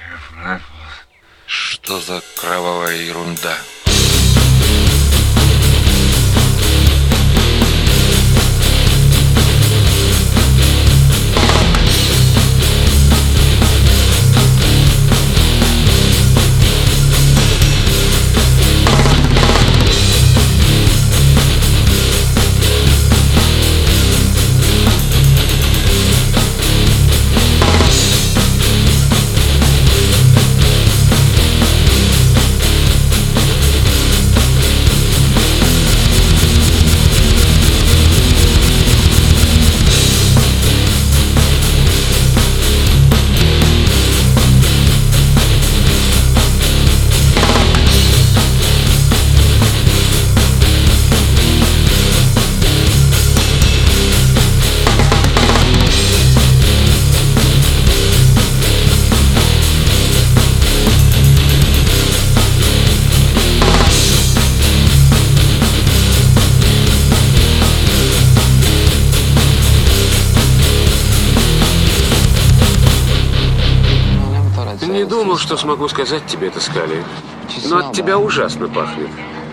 Что за кровавая ерунда? Не думал, что смогу сказать тебе это, Скали. Но от тебя ужасно пахнет.